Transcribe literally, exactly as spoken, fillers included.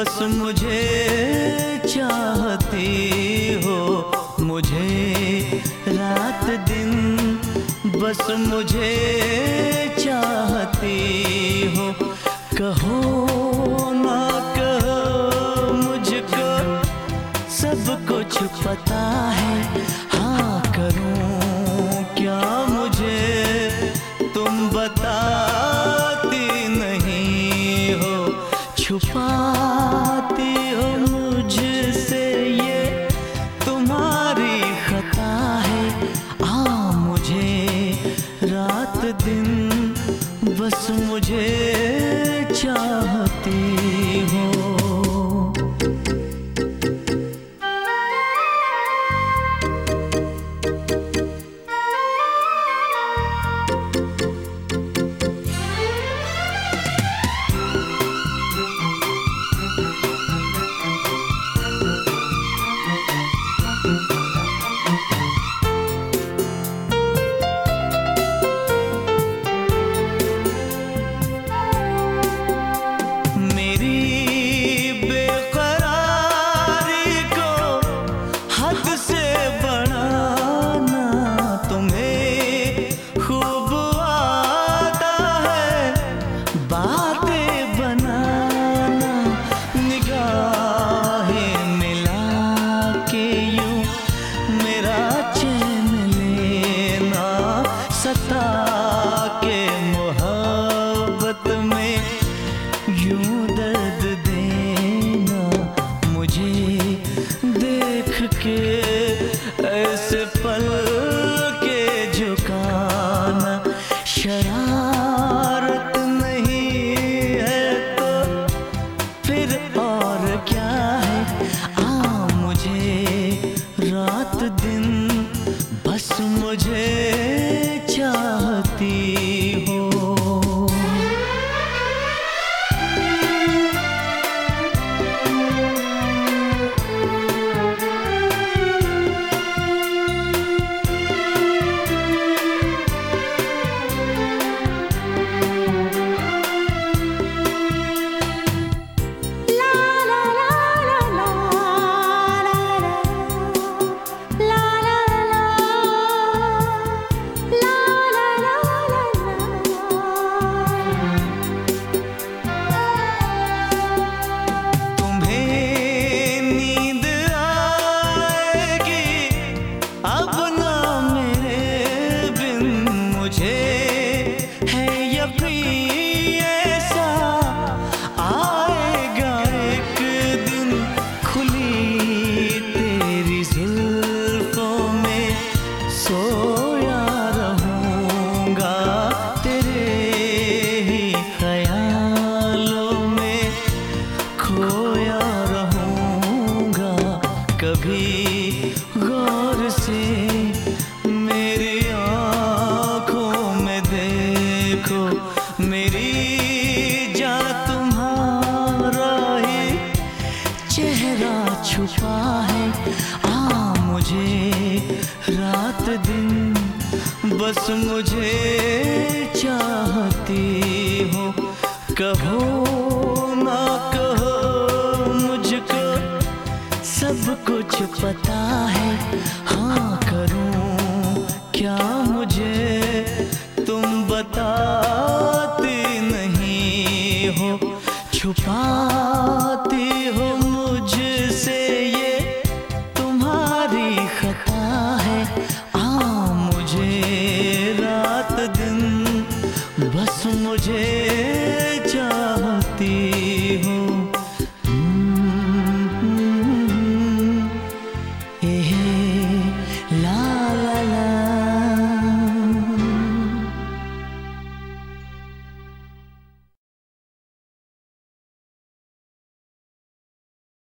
बस मुझे चाहती हो, मुझे रात दिन बस मुझे चाहती हो। कहो ना कहो मुझको सब कुछ पता है, हाँ करूं क्या मुझे तुम बताती नहीं हो। छुपाती हो मुझसे ये तुम्हारी खता है, आ मुझे रात दिन बस मुझे चाहती हो। ऐसे पल के झुकाना शरारत नहीं है तो फिर और क्या है। आ मुझे रात दिन बस मुझे चाहती हो। कभी गौर से मेरी आँखों में देखो, मेरी जान तुम्हारा ही चेहरा छुपा है। आ मुझे रात दिन बस मुझे चाहती हो। कहो ना कहो मुझको सब कुछ पता है।